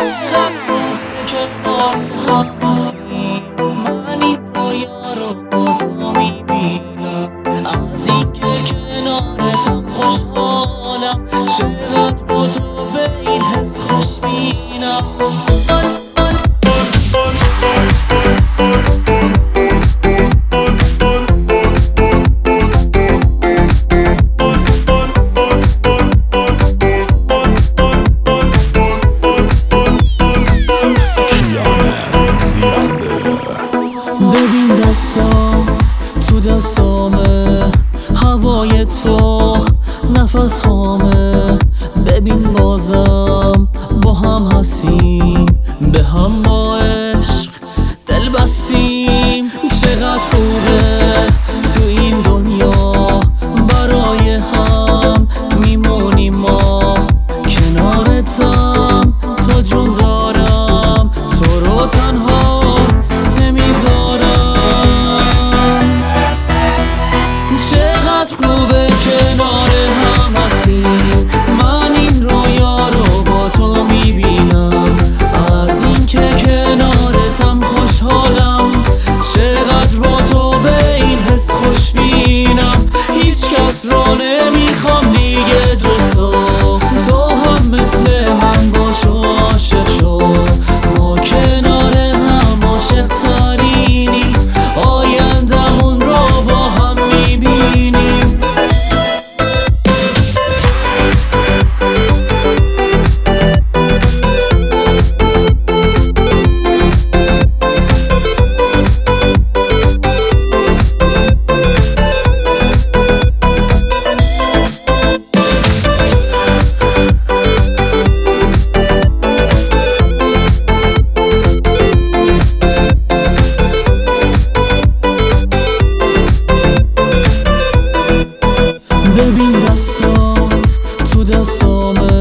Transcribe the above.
کنار هم باشیم، من این رویا رو با تو میبینم. از این که کنارتم خوشحالم، چقدر با تو به این حس خوشبینم. ببین دستات تو دستامه، هوای تو نفس هامه. ببین بازم با هم هستیم، به هم با عشق دل بستیم. چقدر خوبه تو این دنیا برای هم میمونیم ما. کنارتم تا جون دارم، تو رو تنهات نمیذارم. چقدر خوبه کنار هم هستیم، من این رویا رو با تو میبینم. از این که کنارتم خوشحالم، چقدر با تو به این حس خوشبینم. هیچ کس رو نمیخوام دیگه جز تو، تو هم مثل من باش و عاشق شو. ما کنار هم عاشق ترینیم، آیندمون رو با هم میبینیم. ببین دستات تو دستامه،